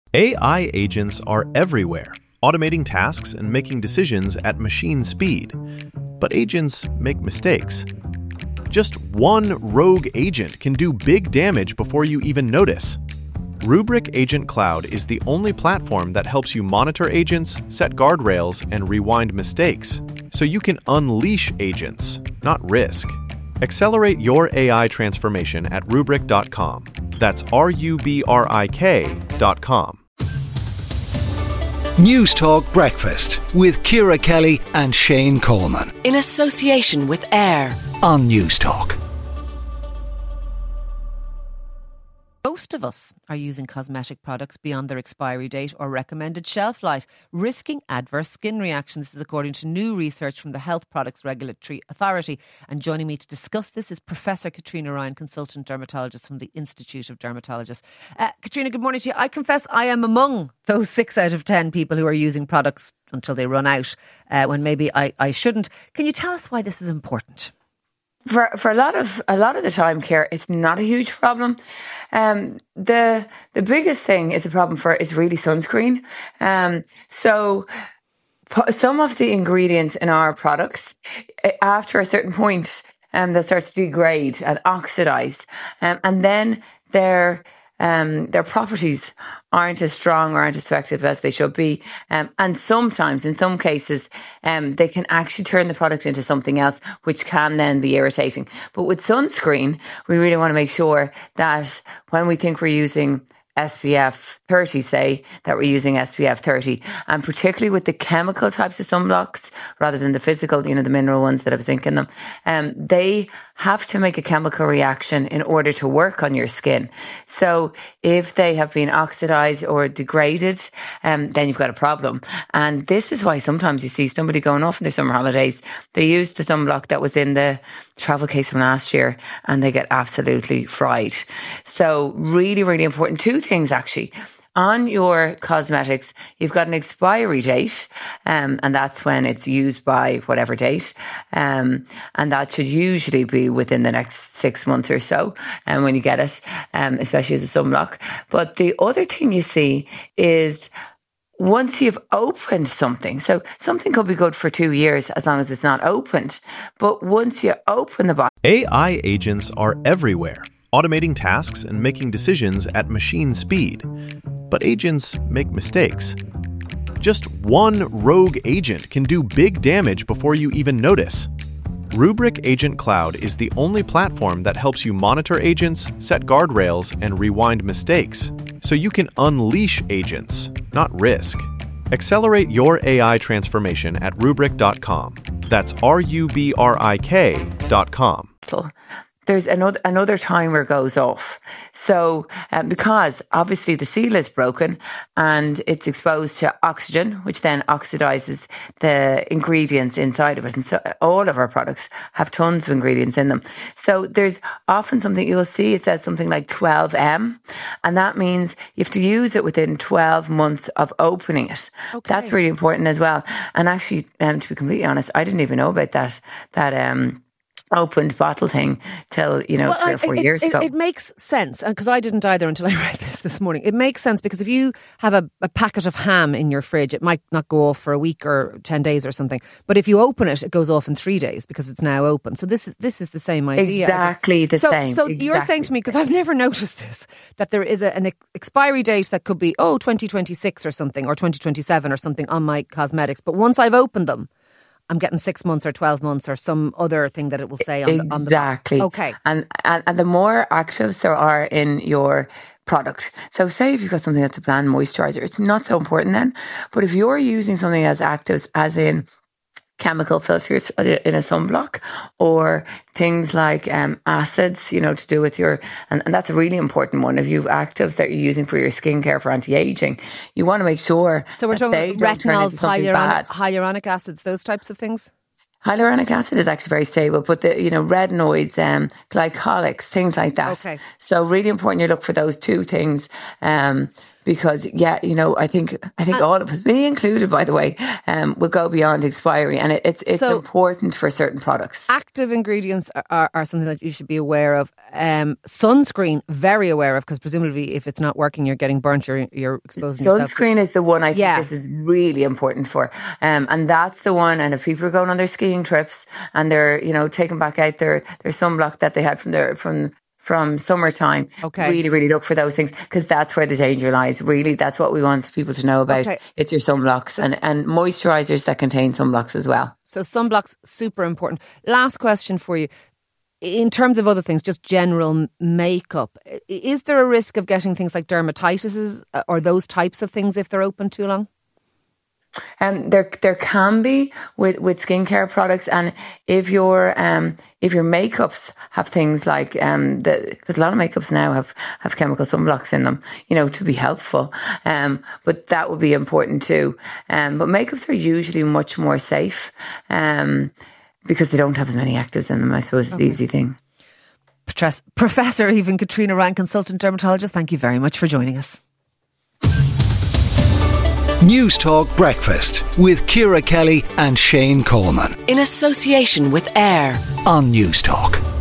AI agents are everywhere, automating tasks and making decisions at machine speed. But agents make mistakes. Just one rogue agent can do big damage before you even notice. Rubrik Agent Cloud is the only platform that helps you monitor agents, set guardrails, and rewind mistakes, so you can unleash agents, not risk. Accelerate your AI transformation at Rubrik.com. That's RUBRIK.com. News Talk Breakfast with Ciara Kelly and Shane Coleman. In association with AIR On News Talk. Most of us are using cosmetic products beyond their expiry date or recommended shelf life, risking adverse skin reactions. This is according to new research from the Health Products Regulatory Authority. And joining me to discuss this is Professor Katrina Ryan, consultant dermatologist from the Institute of Dermatologists. Katrina, good morning to you. I confess I am among those 6 out of 10 people who are using products until they run out, when maybe I shouldn't. Can you tell us why this is important? For a lot of the time, Ciara, it's not a huge problem. The biggest thing is a problem is really sunscreen. So some of the ingredients in our products, after a certain point, they'll start to degrade and oxidize, and then their properties aren't as strong or aren't as effective as they should be. And sometimes, in some cases, they can actually turn the product into something else, which can then be irritating. But with sunscreen, we really want to make sure that when we think we're using SPF 30, say, that we're using SPF 30, and particularly with the chemical types of sunblocks rather than the physical, the mineral ones that have zinc in them, they have to make a chemical reaction in order to work on your skin. So if they have been oxidized or degraded, then you've got a problem. And this is why sometimes you see somebody going off on their summer holidays, they use the sunblock that was in the travel case from last year and they get absolutely fried. So really, really important. Two things actually. On your cosmetics, you've got an expiry date, and that's when it's used by whatever date. And that should usually be within the next 6 months or so, when you get it, especially as a sunblock. But the other thing you see is once you've opened something, so something could be good for 2 years as long as it's not opened. But once you open the box... AI agents are everywhere, automating tasks and making decisions at machine speed. But agents make mistakes. Just one rogue agent can do big damage before you even notice. Rubrik Agent Cloud is the only platform that helps you monitor agents, set guardrails, and rewind mistakes, so you can unleash agents, not risk. Accelerate your AI transformation at Rubrik.com. That's RUBRIK.com. There's another timer goes off. So, because obviously the seal is broken and it's exposed to oxygen, which then oxidizes the ingredients inside of it. And so all of our products have tons of ingredients in them. So there's often something you'll see, it says something like 12M, and that means you have to use it within 12 months of opening it. Okay. That's really important as well. And actually, to be completely honest, I didn't even know about that opened bottle thing till 3 or 4 years ago. It makes sense, because I didn't either until I read this morning. It makes sense because if you have a packet of ham in your fridge, it might not go off for a week or 10 days or something. But if you open it, it goes off in 3 days because it's now open. So this is the same idea. Exactly the same. So you're saying to me, because I've never noticed this, that there is an expiry date that could be 2026 or something, or 2027 or something on my cosmetics. But once I've opened them, I'm getting 6 months or 12 months or some other thing that it will say on the... Exactly. Okay. And the more actives there are in your product. So say if you've got something that's a bland moisturizer, it's not so important then. But if you're using something as actives, as in chemical filters in a sunblock, or things like acids, to do with your, and that's a really important one. If you've actives that you're using for your skincare for anti-aging, you want to make sure. So we're talking about retinols, hyaluronic acids, those types of things? Hyaluronic acid is actually very stable, but the retinoids, glycolics, things like that. Okay. So really important you look for those two things, because I think all of us, me included, by the way, will go beyond expiry, and it's important for certain products. Active ingredients are something that you should be aware of. Sunscreen, very aware of, because presumably if it's not working, you're getting burnt, you're exposing yourself. Sunscreen is the one I think this is really important for, and that's the one. And if people are going on their skiing trips and they're taking back out their sunblock that they had from summertime, really, really look for those things, because that's where the danger lies. Really, that's what we want people to know about. It's your sunblocks and moisturisers that contain sunblocks as well. So sunblocks, super important. Last question for you. In terms of other things, just general makeup, is there a risk of getting things like dermatitis or those types of things if they're open too long? There can be with skincare products, and if your makeups have things like because a lot of makeups now have chemical sunblocks in them, to be helpful. But that would be important too. But makeups are usually much more safe, because they don't have as many actives in them. I suppose is the easy thing. Professor even Katrina Ryan, consultant dermatologist, thank you very much for joining us. Newstalk Breakfast with Ciara Kelly and Shane Coleman. In association with AIR on Newstalk.